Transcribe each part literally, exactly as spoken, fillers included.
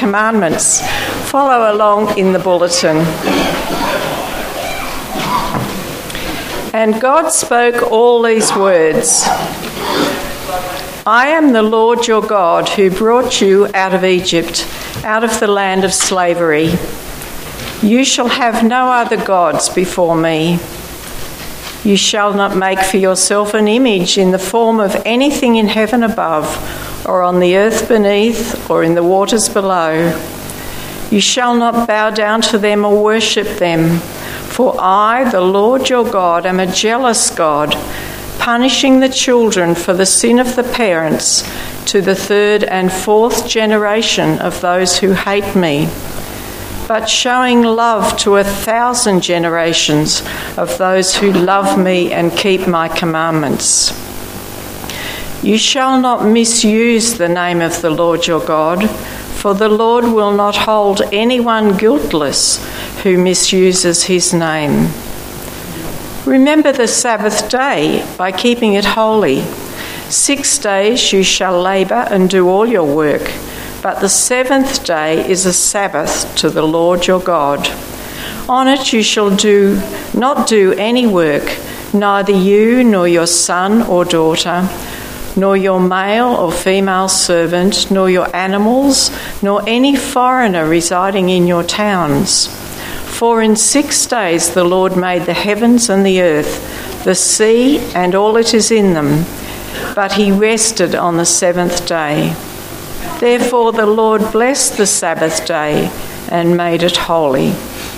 commandments. Follow along in the bulletin. And God spoke all these words. I am the Lord your God who brought you out of Egypt, out of the land of slavery. You shall have no other gods before me. You shall not make for yourself an image in the form of anything in heaven above, or on the earth beneath, or in the waters below. You shall not bow down to them or worship them, for I, the Lord your God, am a jealous God, punishing the children for the sin of the parents to the third and fourth generation of those who hate me, but showing love to a thousand generations of those who love me and keep my commandments. You shall not misuse the name of the Lord your God, for the Lord will not hold anyone guiltless who misuses his name. Remember the Sabbath day by keeping it holy. Six days you shall labour and do all your work, but the seventh day is a Sabbath to the Lord your God. On it you shall do not do any work, neither you nor your son or daughter, nor your male or female servant, nor your animals, nor any foreigner residing in your towns. For in six days the Lord made the heavens and the earth, the sea and all it is in them, but he rested on the seventh day. Therefore the Lord blessed the Sabbath day and made it holy.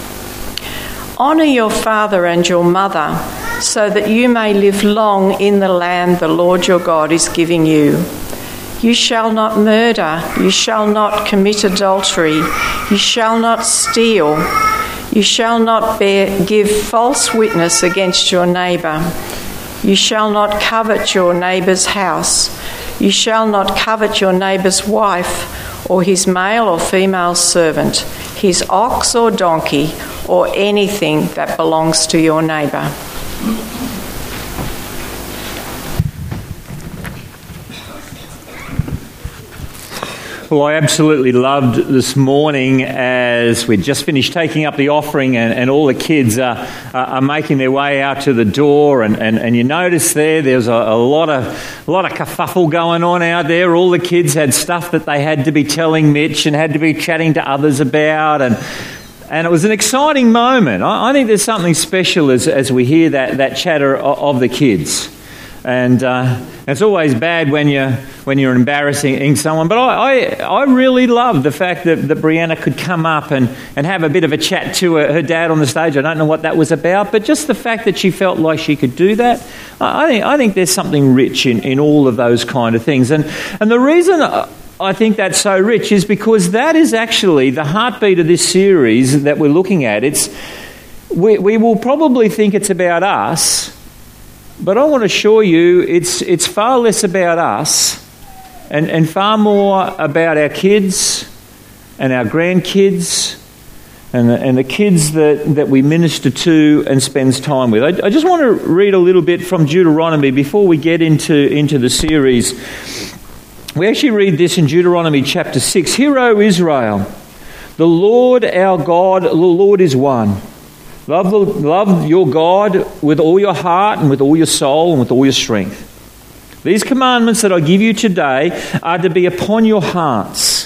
Honour your father and your mother, so that you may live long in the land the Lord your God is giving you. You shall not murder, you shall not commit adultery, you shall not steal, you shall not bear, give false witness against your neighbour. You shall not covet your neighbour's house. You shall not covet your neighbour's wife, or his male or female servant, his ox or donkey, or anything that belongs to your neighbour. Well, I absolutely loved this morning as we just finished taking up the offering and, and all the kids are, are making their way out to the door, and, and, and you notice there there's a, a lot of a lot of kerfuffle going on out there. All the kids had stuff that they had to be telling Mitch and had to be chatting to others about, and and it was an exciting moment. I, I think there's something special as as we hear that, that chatter of, of the kids. And uh, it's always bad when you're when you're embarrassing someone. But I, I, I really love the fact that, that Brianna could come up and, and have a bit of a chat to her, her dad on the stage. I don't know what that was about, but just the fact that she felt like she could do that, I think I think there's something rich in, in all of those kind of things. And and the reason I think that's so rich is because that is actually the heartbeat of this series that we're looking at. It's we we will probably think it's about us. But I want to assure you it's it's far less about us and, and far more about our kids and our grandkids and the, and the kids that, that we minister to and spends time with. I, I just want to read a little bit from Deuteronomy before we get into, into the series. We actually read this in Deuteronomy chapter six. Hear, O Israel, the Lord our God, the Lord is one. Love, the, love your God with all your heart and with all your soul and with all your strength. These commandments that I give you today are to be upon your hearts.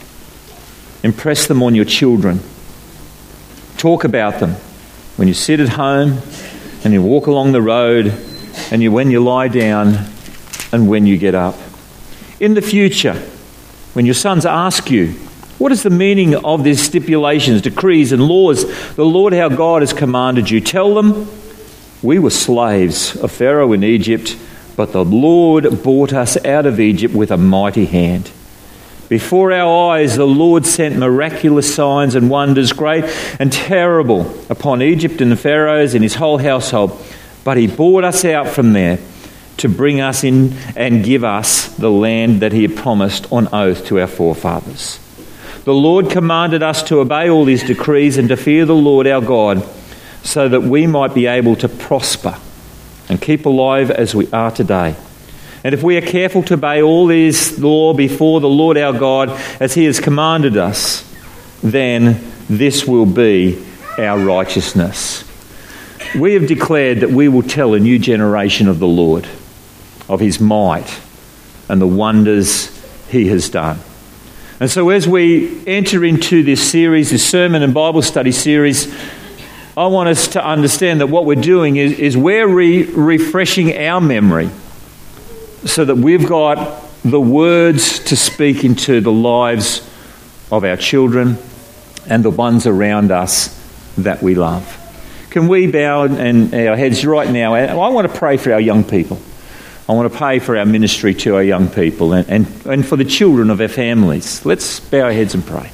Impress them on your children. Talk about them when you sit at home and you walk along the road and you, when you lie down and when you get up. In the future, when your sons ask you, what is the meaning of these stipulations, decrees and laws the Lord our God has commanded you? Tell them, we were slaves of Pharaoh in Egypt, but the Lord brought us out of Egypt with a mighty hand. Before our eyes the Lord sent miraculous signs and wonders, great and terrible, upon Egypt and the Pharaohs and his whole household. But he brought us out from there to bring us in and give us the land that he had promised on oath to our forefathers. The Lord commanded us to obey all these decrees and to fear the Lord our God, so that we might be able to prosper and keep alive as we are today. And if we are careful to obey all this law before the Lord our God as he has commanded us, then this will be our righteousness. We have declared that we will tell a new generation of the Lord, of his might and the wonders he has done. And so as we enter into this series, this sermon and Bible study series, I want us to understand that what we're doing is, is we're re- refreshing our memory so that we've got the words to speak into the lives of our children and the ones around us that we love. Can we bow and our heads right now? I want to pray for our young people. I want to pray for our ministry to our young people and, and, and for the children of our families. Let's bow our heads and pray.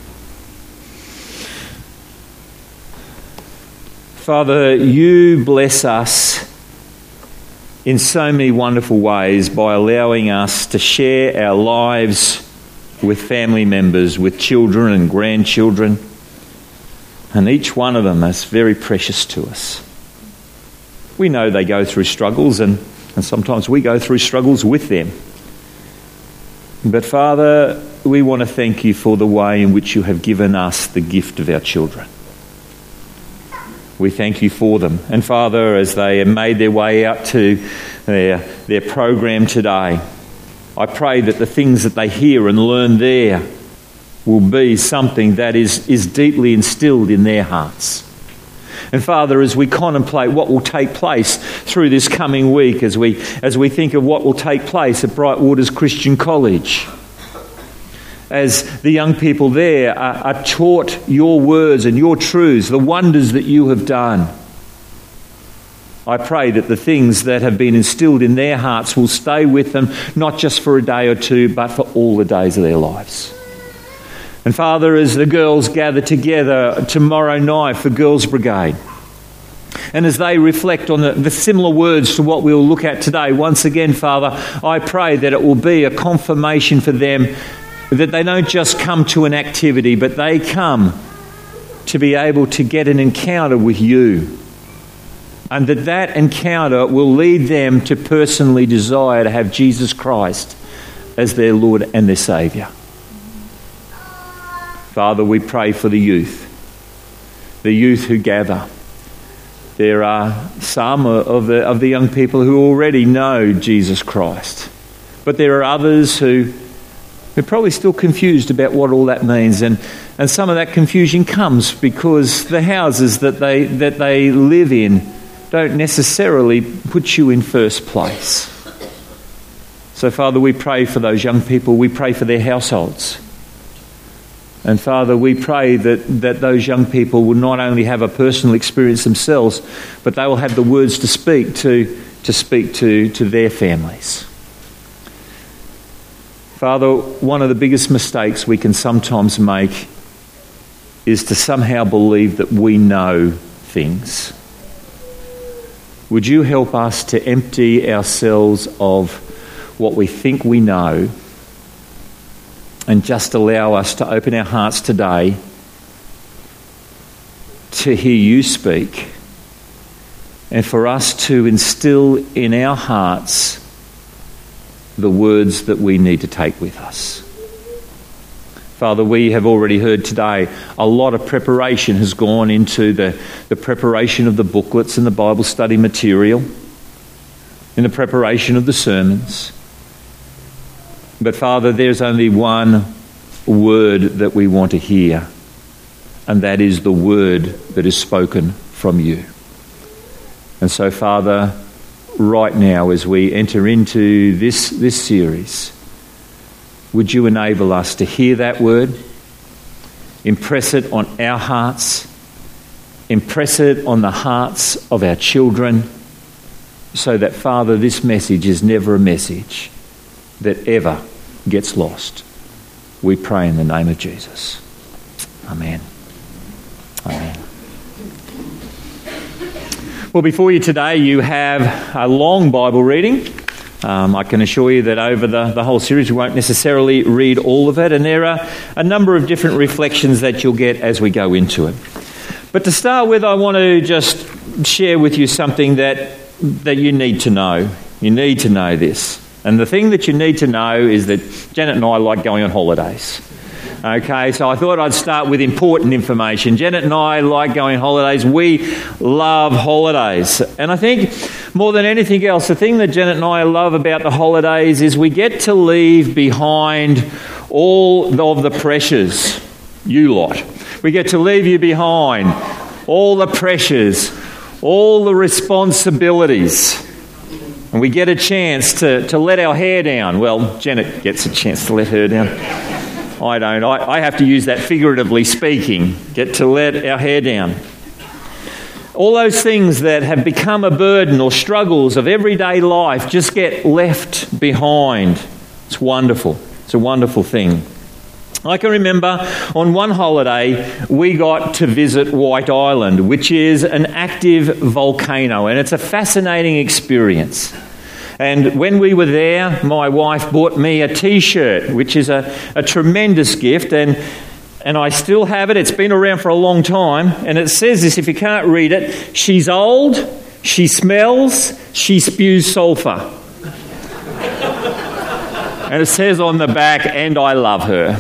Father, you bless us in so many wonderful ways by allowing us to share our lives with family members, with children and grandchildren. And each one of them is very precious to us. We know they go through struggles and, and sometimes we go through struggles with them. But Father, we want to thank you for the way in which you have given us the gift of our children. We thank you for them. And Father, as they have made their way out to their, their program today, I pray that the things that they hear and learn there will be something that is, is deeply instilled in their hearts. And Father, as we contemplate what will take place through this coming week, as we, as we think of what will take place at Bright Waters Christian College, as the young people there are, are taught your words and your truths, the wonders that you have done, I pray that the things that have been instilled in their hearts will stay with them, not just for a day or two, but for all the days of their lives. And Father, as the girls gather together tomorrow night for Girls' Brigade, and as they reflect on the, the similar words to what we'll look at today, once again, Father, I pray that it will be a confirmation for them that they don't just come to an activity, but they come to be able to get an encounter with you. And that that encounter will lead them to personally desire to have Jesus Christ as their Lord and their Saviour. Father, we pray for the youth, the youth who gather. There are some of the, of the young people who already know Jesus Christ, but there are others who We're probably still confused about what all that means, and, and some of that confusion comes because the houses that they that they live in don't necessarily put you in first place. So, Father, we pray for those young people. We pray for their households. And, Father, we pray that, that those young people will not only have a personal experience themselves, but they will have the words to speak to, to speak to, to their families. Father, one of the biggest mistakes we can sometimes make is to somehow believe that we know things. Would you help us to empty ourselves of what we think we know and just allow us to open our hearts today to hear you speak and for us to instill in our hearts the words that we need to take with us. Father, we have already heard today a lot of preparation has gone into the, the preparation of the booklets and the Bible study material, in the preparation of the sermons. But Father, there's only one word that we want to hear, and that is the word that is spoken from you. And so, Father, right now as we enter into this, this series, would you enable us to hear that word, impress it on our hearts, impress it on the hearts of our children, so that, Father, this message is never a message that ever gets lost. We pray in the name of Jesus. Amen. Amen. Well, before you today, you have a long Bible reading. Um, I can assure you that over the, the whole series we won't necessarily read all of it, and there are a number of different reflections that you'll get as we go into it. But to start with, I want to just share with you something that, that you need to know. You need to know this. And the thing that you need to know is that Janet and I like going on holidays. Okay, so I thought I'd start with important information. Janet and I like going on holidays. We love holidays. And I think more than anything else, the thing that Janet and I love about the holidays is we get to leave behind all of the pressures, you lot. We get to leave you behind all the pressures, all the responsibilities. And we get a chance to, to let our hair down. Well, Janet gets a chance to let her down. I don't. I, I have to use that figuratively speaking. Get to let our hair down. All those things that have become a burden or struggles of everyday life just get left behind. It's wonderful. It's a wonderful thing. I can remember on one holiday we got to visit White Island, which is an active volcano, and it's a fascinating experience. And when we were there, my wife bought me a T-shirt, which is a, a tremendous gift, and and I still have it. It's been around for a long time, and it says this, if you can't read it: she's old, she smells, she spews sulphur. And it says on the back, and I love her.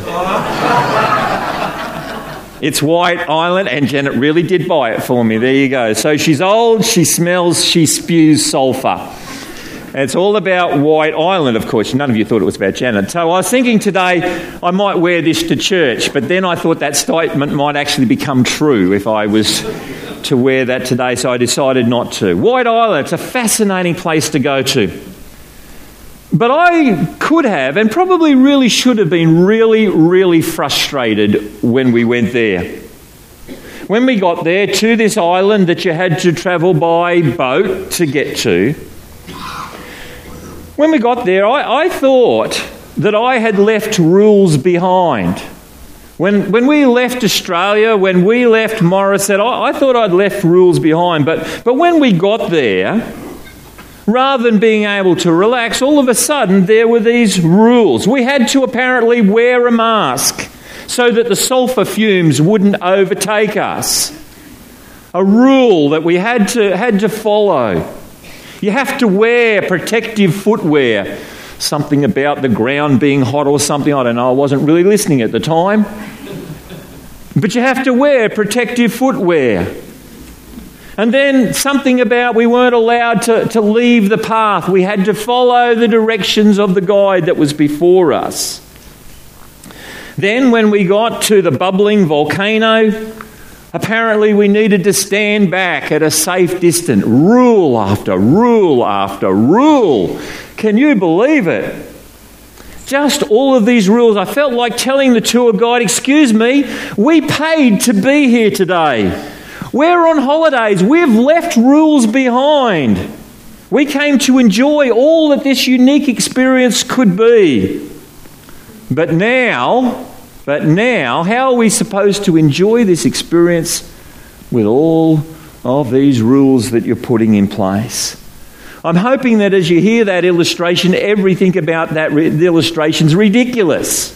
It's White Island, and Janet really did buy it for me. There you go. So she's old, she smells, she spews sulphur. And it's all about White Island, of course. None of you thought it was about Janet. So I was thinking today I might wear this to church, but then I thought that statement might actually become true if I was to wear that today, so I decided not to. White Island, it's a fascinating place to go to. But I could have, and probably really should have been really, really frustrated when we went there. When we got there to this island that you had to travel by boat to get to, when we got there, I, I thought that I had left rules behind. When when we left Australia, when we left Morisset, I, I thought I'd left rules behind. But, but when we got there, rather than being able to relax, all of a sudden there were these rules. We had to apparently wear a mask so that the sulphur fumes wouldn't overtake us. A rule that we had to had to follow. You have to wear protective footwear. Something about the ground being hot or something. I don't know. I wasn't really listening at the time. But you have to wear protective footwear. And then something about we weren't allowed to, to leave the path. We had to follow the directions of the guide that was before us. Then when we got to the bubbling volcano, apparently we needed to stand back at a safe distance. Rule after rule after rule. Can you believe it? Just all of these rules. I felt like telling the tour guide, excuse me, we paid to be here today. We're on holidays. We've left rules behind. We came to enjoy all that this unique experience could be. But now... But now, how are we supposed to enjoy this experience with all of these rules that you're putting in place? I'm hoping that as you hear that illustration, everything about that re- the illustration's ridiculous.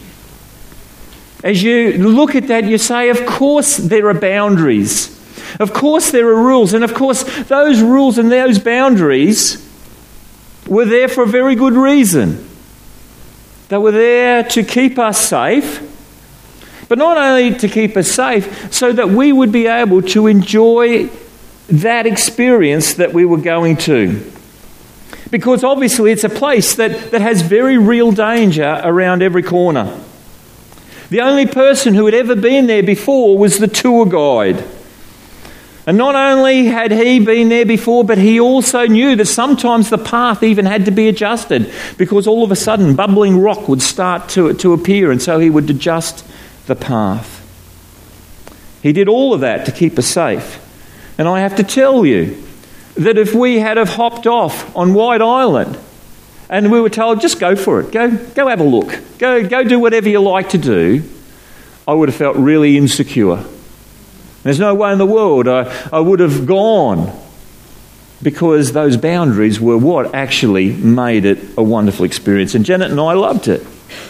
As you look at that, you say, of course there are boundaries. Of course there are rules. And of course those rules and those boundaries were there for a very good reason. They were there to keep us safe, but not only to keep us safe, so that we would be able to enjoy that experience that we were going to. Because obviously it's a place that, that has very real danger around every corner. The only person who had ever been there before was the tour guide. And not only had he been there before, but he also knew that sometimes the path even had to be adjusted because all of a sudden bubbling rock would start to, to appear, and so he would adjust the path. He did all of that to keep us safe. And I have to tell you that if we had have hopped off on White Island and we were told, just go for it, go, go have a look, go, go do whatever you like to do, I would have felt really insecure. There's no way in the world I, I would have gone, because those boundaries were what actually made it a wonderful experience. And Janet and I loved it.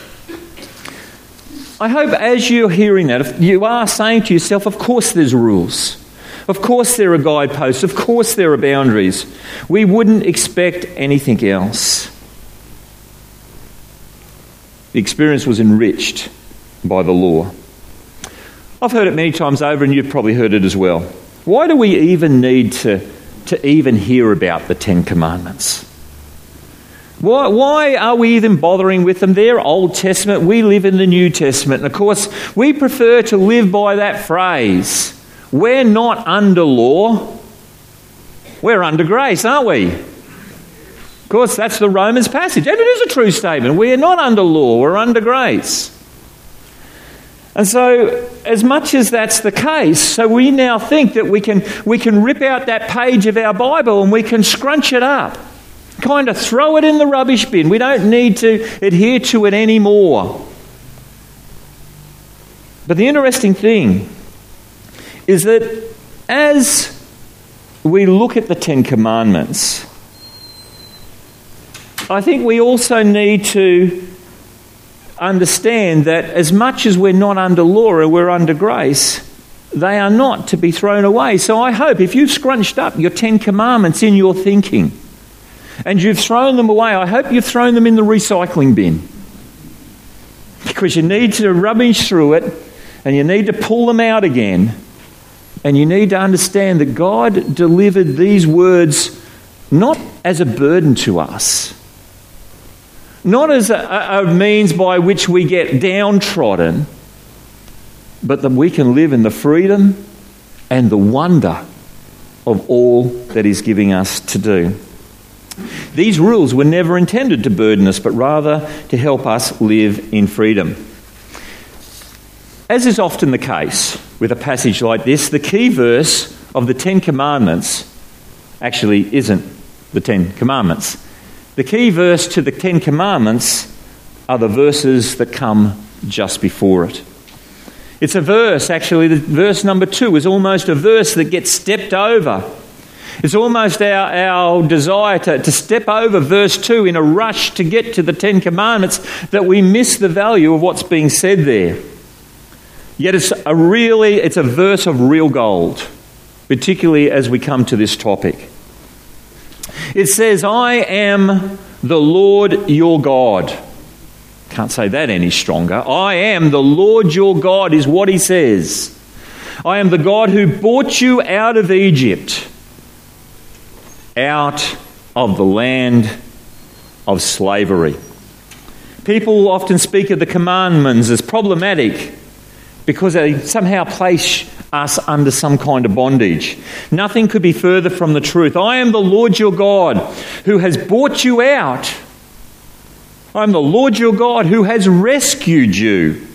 I hope as you're hearing that, if you are saying to yourself, of course there's rules. Of course there are guideposts. Of course there are boundaries. We wouldn't expect anything else. The experience was enriched by the law. I've heard it many times over, and you've probably heard it as well. Why do we even need to, to even hear about the Ten Commandments? Why, why are we even bothering with them? They're Old Testament. We live in the New Testament. And of course, we prefer to live by that phrase. We're not under law. We're under grace, aren't we? Of course, that's the Romans passage. And it is a true statement. We are not under law. We're under grace. And so, as much as that's the case, so we now think that we can, we can rip out that page of our Bible and we can scrunch it up. Kind of throw it in the rubbish bin. We don't need to adhere to it anymore. But the interesting thing is that as we look at the Ten Commandments, I think we also need to understand that as much as we're not under law and we're under grace, they are not to be thrown away. So I hope if you've scrunched up your Ten Commandments in your thinking and you've thrown them away, I hope you've thrown them in the recycling bin. Because you need to rummage through it and you need to pull them out again. And you need to understand that God delivered these words not as a burden to us, not as a, a means by which we get downtrodden, but that we can live in the freedom and the wonder of all that He's giving us to do. These rules were never intended to burden us, but rather to help us live in freedom. As is often the case with a passage like this, the key verse of the Ten Commandments actually isn't the Ten Commandments. The key verse to the Ten Commandments are the verses that come just before it. It's a verse, actually, the verse number two is almost a verse that gets stepped over. It's almost our, our desire to, to step over verse two in a rush to get to the Ten Commandments that we miss the value of what's being said there. Yet it's a really, it's a verse of real gold, particularly as we come to this topic. It says, I am the Lord your God. Can't say that any stronger. I am the Lord your God is what He says. I am the God who brought you out of Egypt, out of the land of slavery. People often speak of the commandments as problematic because they somehow place us under some kind of bondage. Nothing could be further from the truth. I am the Lord your God who has brought you out. I am the Lord your God who has rescued you.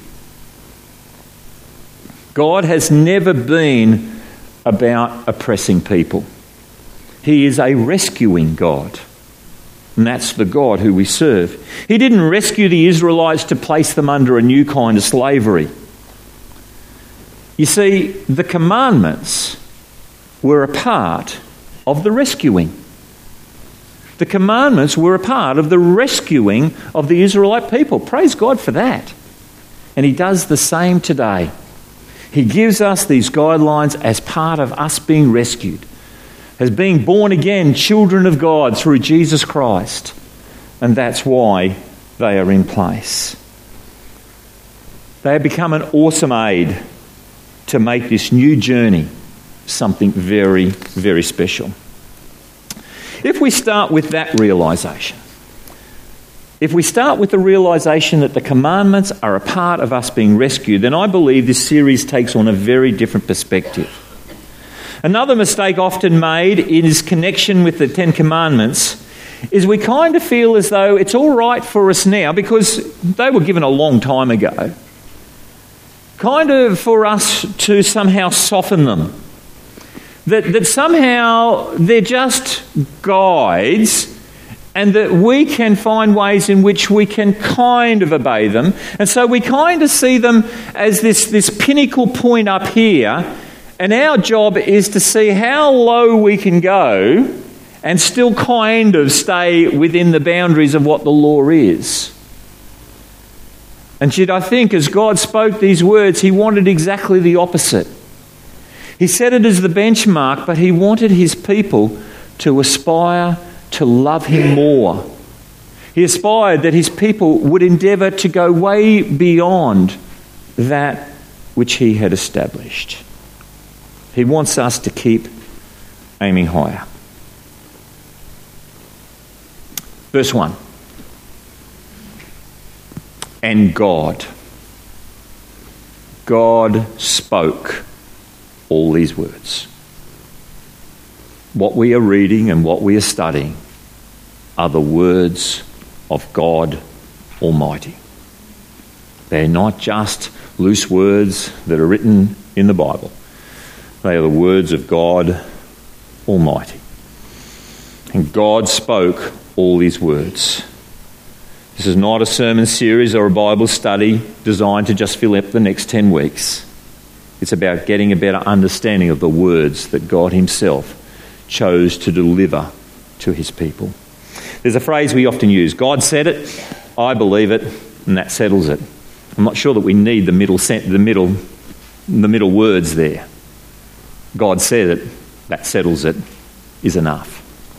God has never been about oppressing people. He is a rescuing God. And that's the God who we serve. He didn't rescue the Israelites to place them under a new kind of slavery. You see, the commandments were a part of the rescuing. The commandments were a part of the rescuing of the Israelite people. Praise God for that. And He does the same today. He gives us these guidelines as part of us being rescued, as being born again children of God through Jesus Christ. And that's why they are in place. They have become an awesome aid to make this new journey something very, very special. If we start with that realisation, if we start with the realisation that the commandments are a part of us being rescued, then I believe this series takes on a very different perspective. Another mistake often made in its connection with the Ten Commandments is we kind of feel as though it's all right for us now because they were given a long time ago. Kind of for us to somehow soften them. That, that somehow they're just guides and that we can find ways in which we can kind of obey them. And so we kind of see them as this, this pinnacle point up here, and our job is to see how low we can go and still kind of stay within the boundaries of what the law is. And yet I think as God spoke these words, He wanted exactly the opposite. He set it as the benchmark, but He wanted His people to aspire to love Him more. He He aspired that his people would endeavour to go way beyond that which he had established. He wants us to keep aiming higher. Verse one. And God. God spoke all these words. What we are reading and what we are studying are the words of God Almighty. They're not just loose words that are written in the Bible. They are the words of God Almighty. And God spoke all these words. This is not a sermon series or a Bible study designed to just fill up the next ten weeks. It's about getting a better understanding of the words that God himself chose to deliver to his people. There's a phrase we often use: God said it, I believe it, and that settles it. I'm not sure that we need the middle the middle the middle words there. God said it, that settles it, is enough.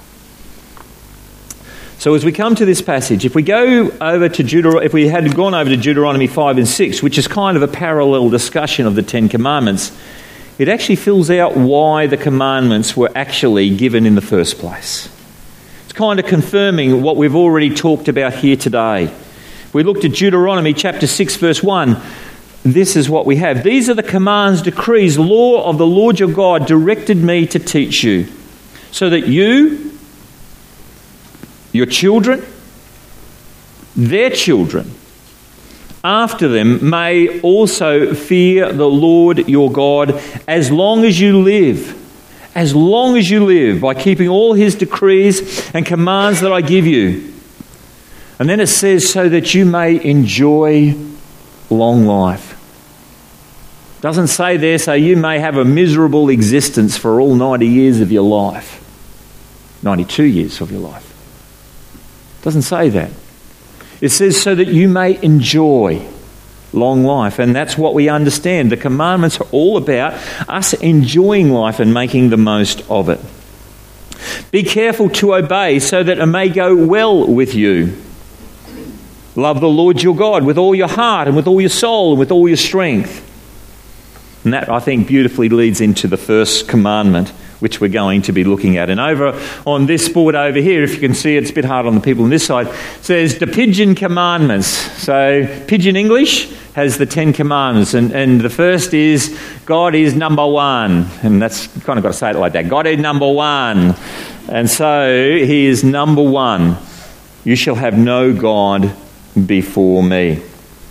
So as we come to this passage, if we go over to Deuteronomy, if we had gone over to Deuteronomy five and six, which is kind of a parallel discussion of the Ten Commandments, it actually fills out why the commandments were actually given in the first place. It's kind of confirming what we've already talked about here today. We looked at Deuteronomy chapter six, verse one. This is what we have. These are the commands, decrees, law of the Lord your God directed me to teach you, so that you, your children, their children, after them may also fear the Lord your God as long as you live. As long as you live, by keeping all his decrees and commands that I give you. And then it says, so that you may enjoy long life. Doesn't say there, so you may have a miserable existence for all ninety years of your life. ninety-two years of your life. Doesn't say that. It says so that you may enjoy long life. And that's what we understand. The commandments are all about us enjoying life and making the most of it. Be careful to obey so that it may go well with you. Love the Lord your God with all your heart and with all your soul and with all your strength. And that, I think, beautifully leads into the first commandment, which we're going to be looking at. And over on this board over here, if you can see, it's a bit hard on the people on this side, it says the Pigeon Commandments. So Pidgin English has the Ten Commandments. And, and the first is, God is number one. And that's kind of got to say it like that. God is number one. And so he is number one. You shall have no God before me.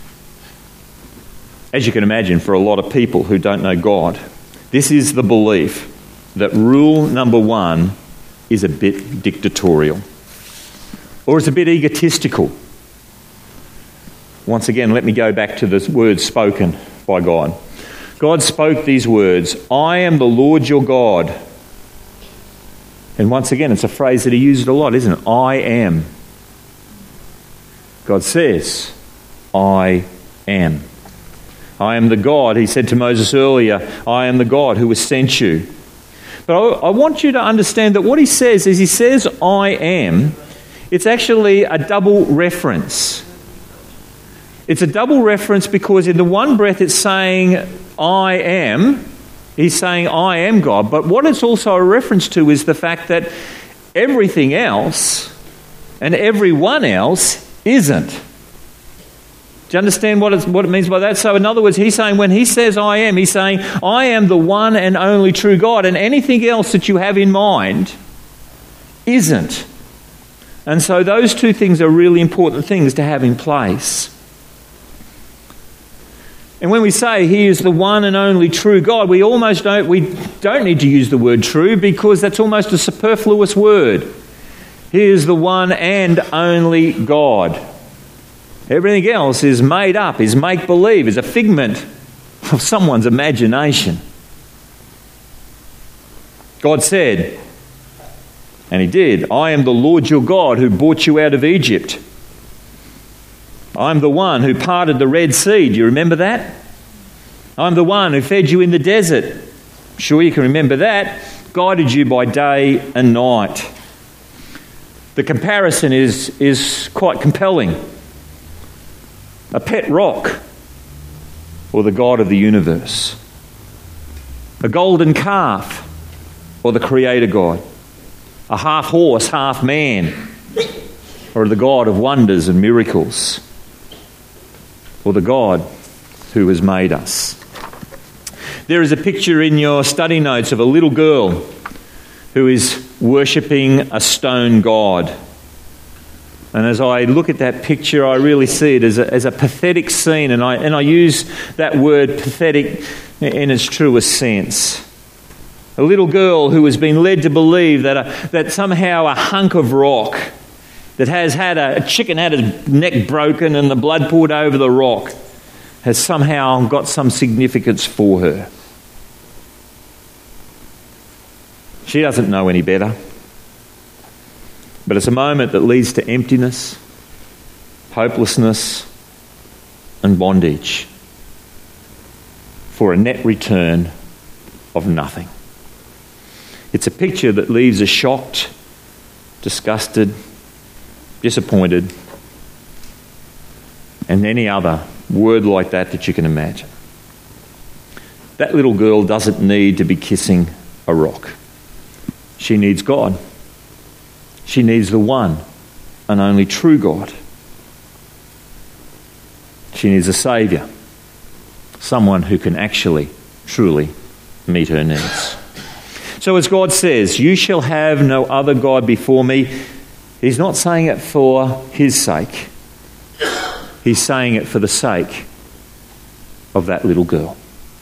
As you can imagine, for a lot of people who don't know God, this is the belief that rule number one is a bit dictatorial or is a bit egotistical. Once again, let me go back to the words spoken by God. God spoke these words, I am the Lord your God. And once again, it's a phrase that he used a lot, isn't it? I am. God says, I am. I am the God, he said to Moses earlier, I am the God who has sent you. But I, I want you to understand that what he says is he says, I am. It's actually a double reference. It's a double reference because in the one breath it's saying, I am. He's saying, I am God. But what it's also a reference to is the fact that everything else and everyone else isn't. Do you understand what, it's, what it means by that? So in other words, he's saying when he says I am, he's saying I am the one and only true God, and anything else that you have in mind isn't. And so those two things are really important things to have in place. And when we say he is the one and only true God, we almost don't, we don't need to use the word true because that's almost a superfluous word. He is the one and only God. Everything else is made up, is make-believe, is a figment of someone's imagination. God said, and he did, I am the Lord your God who brought you out of Egypt. I'm the one who parted the Red Sea. Do you remember that? I'm the one who fed you in the desert. Sure, you can remember that. Guided you by day and night. The comparison is, is quite compelling. A pet rock or the God of the universe. A golden calf or the Creator God. A half horse, half man, or the God of wonders and miracles, or the God who has made us. There is a picture in your study notes of a little girl who is worshipping a stone god. And as I look at that picture, I really see it as a, as a pathetic scene, and I, and I use that word pathetic in its truest sense. A little girl who has been led to believe that a, that somehow a hunk of rock that has had a, a chicken had its neck broken and the blood poured over the rock has somehow got some significance for her. She doesn't know any better. But it's a moment that leads to emptiness, hopelessness, and bondage for a net return of nothing. It's a picture that leaves us shocked, disgusted, disappointed, and any other word like that that you can imagine. That little girl doesn't need to be kissing a rock. She needs God. She needs the one and only true God. She needs a saviour, someone who can actually, truly meet her needs. So as God says, you shall have no other God before me, he's not saying it for his sake. He's saying it for the sake of that little girl.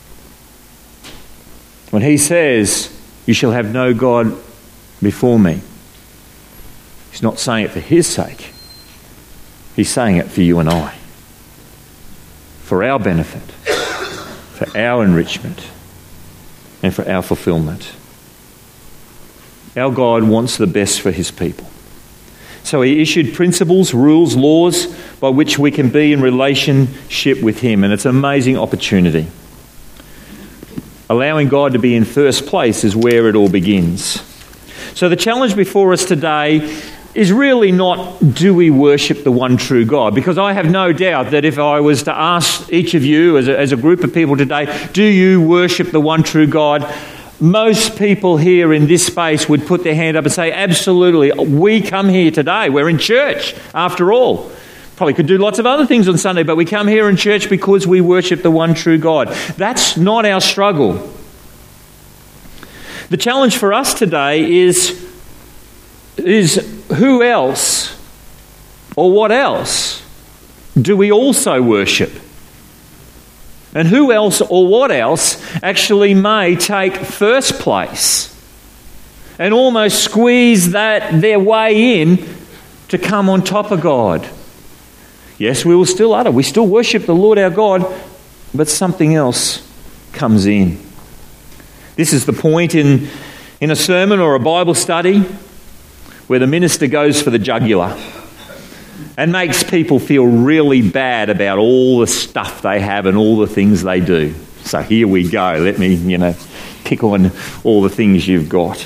When he says, you shall have no God before me, he's not saying it for his sake. He's saying it for you and I. For our benefit, for our enrichment, and for our fulfillment. Our God wants the best for his people. So he issued principles, rules, laws by which we can be in relationship with him. And it's an amazing opportunity. Allowing God to be in first place is where it all begins. So the challenge before us today is really not, do we worship the one true God? Because I have no doubt that if I was to ask each of you as a, as a group of people today, do you worship the one true God? Most people here in this space would put their hand up and say, absolutely, we come here today. We're in church, after all. Probably could do lots of other things on Sunday, but we come here in church because we worship the one true God. That's not our struggle. The challenge for us today is, is who else or what else do we also worship? And who else or what else actually may take first place and almost squeeze that their way in to come on top of God? Yes, we will still utter. We still worship the Lord our God, but something else comes in. This is the point in, in a sermon or a Bible study where the minister goes for the jugular and makes people feel really bad about all the stuff they have and all the things they do. So here we go. Let me, you know, pick on all the things you've got.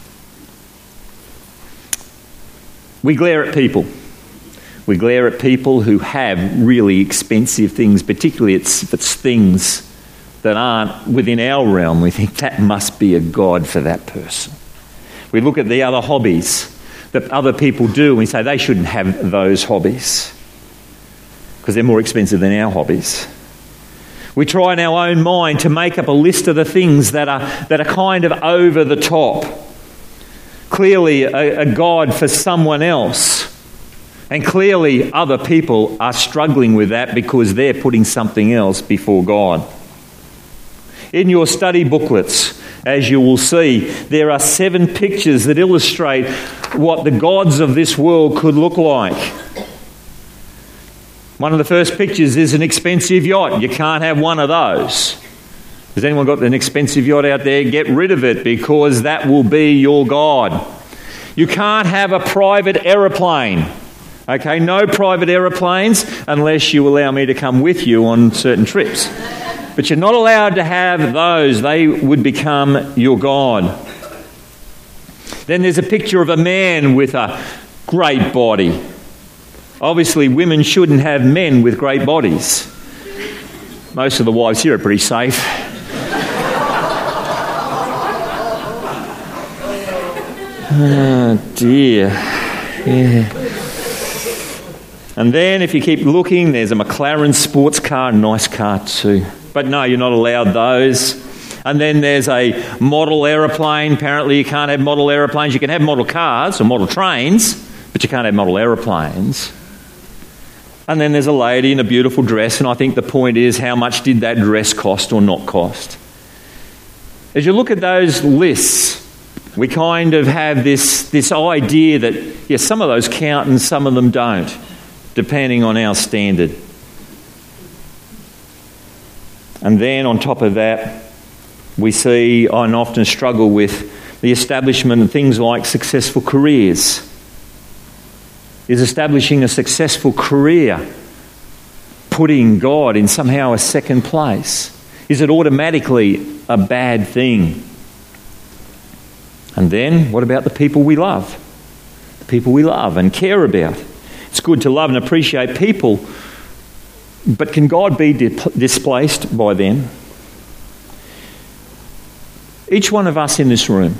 We glare at people. We glare at people who have really expensive things, particularly it's, if it's things that aren't within our realm. We think that must be a god for that person. We look at the other hobbies that other people do and we say they shouldn't have those hobbies because they're more expensive than our hobbies. We try in our own mind to make up a list of the things that are that are kind of over the top. Clearly a, a god for someone else. And clearly other people are struggling with that because they're putting something else before God. In your study booklets, as you will see, there are seven pictures that illustrate what the gods of this world could look like. One of the first pictures is an expensive yacht. You can't have one of those. Has anyone got an expensive yacht out there? Get rid of it because that will be your god. You can't have a private aeroplane. Okay, no private aeroplanes unless you allow me to come with you on certain trips. But you're not allowed to have those. They would become your god. Then there's a picture of a man with a great body. Obviously, women shouldn't have men with great bodies. Most of the wives here are pretty safe. Oh dear. Yeah. And then if you keep looking, there's a McLaren sports car, nice car too. But no, you're not allowed those. And then there's a model aeroplane. Apparently you can't have model aeroplanes. You can have model cars or model trains, but you can't have model aeroplanes. And then there's a lady in a beautiful dress, and I think the point is, how much did that dress cost or not cost? As you look at those lists, we kind of have this, this idea that, yes, some of those count and some of them don't, depending on our standard. And then on top of that, we see and often struggle with the establishment of things like successful careers. Is establishing a successful career putting God in somehow a second place? Is it automatically a bad thing? And then, what about the people we love? The people we love and care about. It's good to love and appreciate people, but can God be di- displaced by them? Each one of us in this room,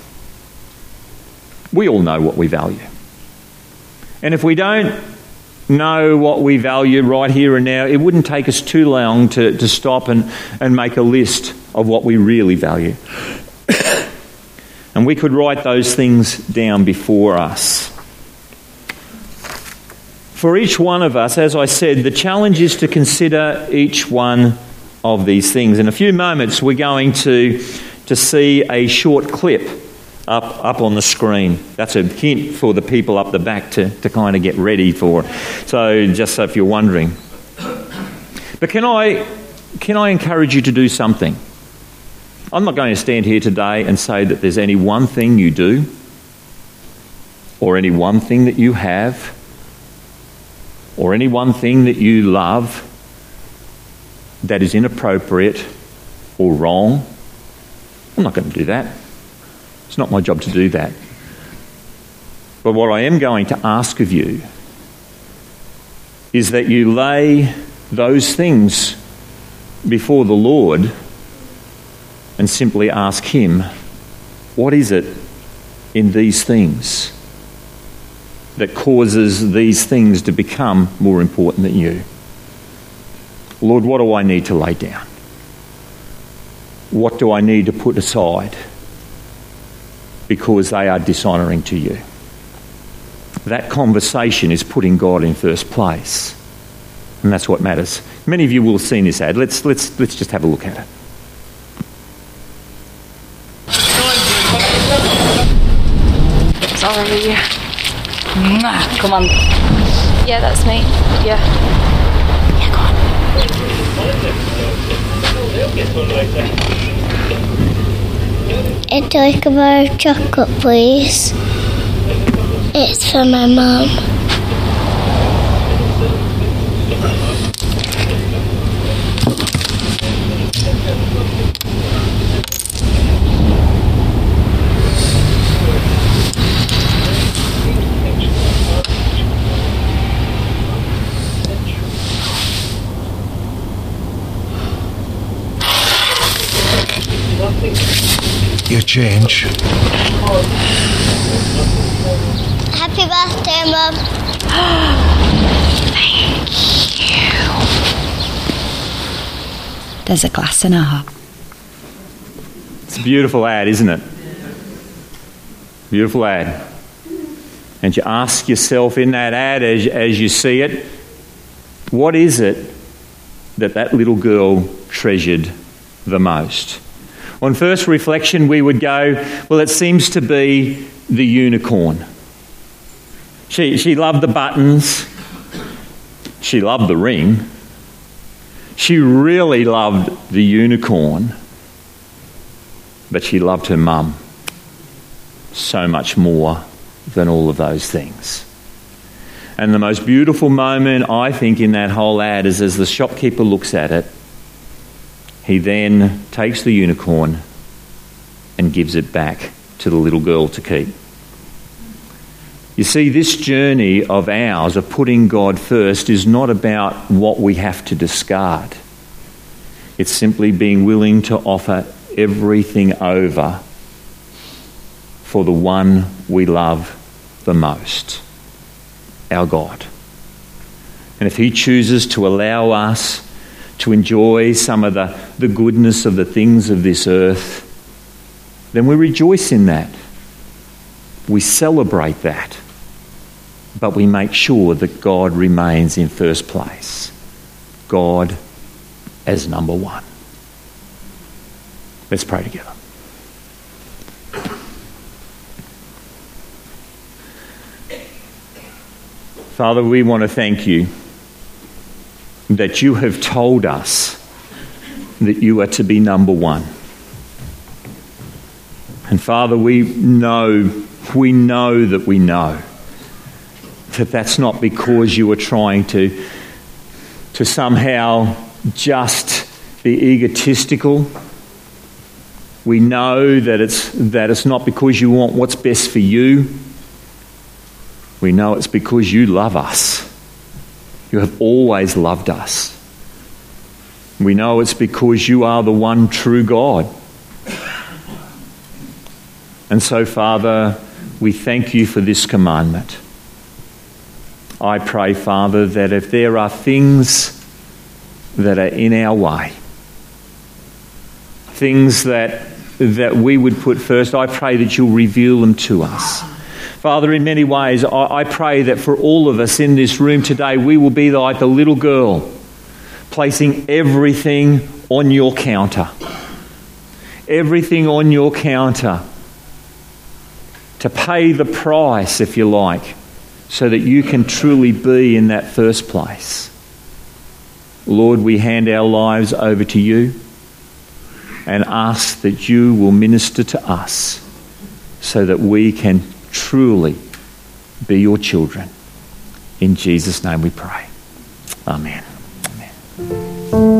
we all know what we value. And if we don't know what we value right here and now, it wouldn't take us too long to, to stop and, and make a list of what we really value. And we could write those things down before us. For each one of us, as I said, the challenge is to consider each one of these things. In a few moments, we're going to, to see a short clip up, up on the screen. That's a hint for the people up the back to, to kind of get ready for. So just so if you're wondering. But can I, can I encourage you to do something? I'm not going to stand here today and say that there's any one thing you do or any one thing that you have or any one thing that you love that is inappropriate or wrong. I'm not going to do that. It's not my job to do that. But what I am going to ask of you is that you lay those things before the Lord and simply ask Him, what is it in these things that causes these things to become more important than you? Lord, what do I need to lay down? What do I need to put aside because they are dishonouring to you? That conversation is putting God in first place. And that's what matters. Many of you will have seen this ad. Let's, let's, let's just have a look at it. Sorry. Come on. Yeah, that's me. Yeah. Yeah, go on. I'd like a bar of chocolate, please. It's for my mum. Your change. Happy birthday, Mum. Thank you. There's a glass and a half. It's a beautiful ad, isn't it? Beautiful ad. And you ask yourself in that ad as, as you see it, what is it that that little girl treasured the most? On first reflection, we would go, well, it seems to be the unicorn. She, she loved the buttons. She loved the ring. She really loved the unicorn. But she loved her mum so much more than all of those things. And the most beautiful moment, I think, in that whole ad is as the shopkeeper looks at it, he then takes the unicorn and gives it back to the little girl to keep. You see, this journey of ours, of putting God first, is not about what we have to discard. It's simply being willing to offer everything over for the one we love the most, our God. And if he chooses to allow us to enjoy some of the, the goodness of the things of this earth, then we rejoice in that. We celebrate that. But we make sure that God remains in first place. God as number one. Let's pray together. Father, we want to thank you that you have told us that you are to be number one. And Father, we know, we know that we know that that's not because you are trying to, to somehow just be egotistical. We know that it's, that it's not because you want what's best for you. We know it's because you love us. You have always loved us. We know it's because you are the one true God. And so, Father, we thank you for this commandment. I pray, Father, that if there are things that are in our way, things that, that we would put first, I pray that you'll reveal them to us. Father, in many ways, I, I pray that for all of us in this room today, we will be like the little girl, placing everything on your counter. Everything on your counter to pay the price, if you like, so that you can truly be in that first place. Lord, we hand our lives over to you and ask that you will minister to us so that we can truly be your children. In Jesus' name we pray. Amen.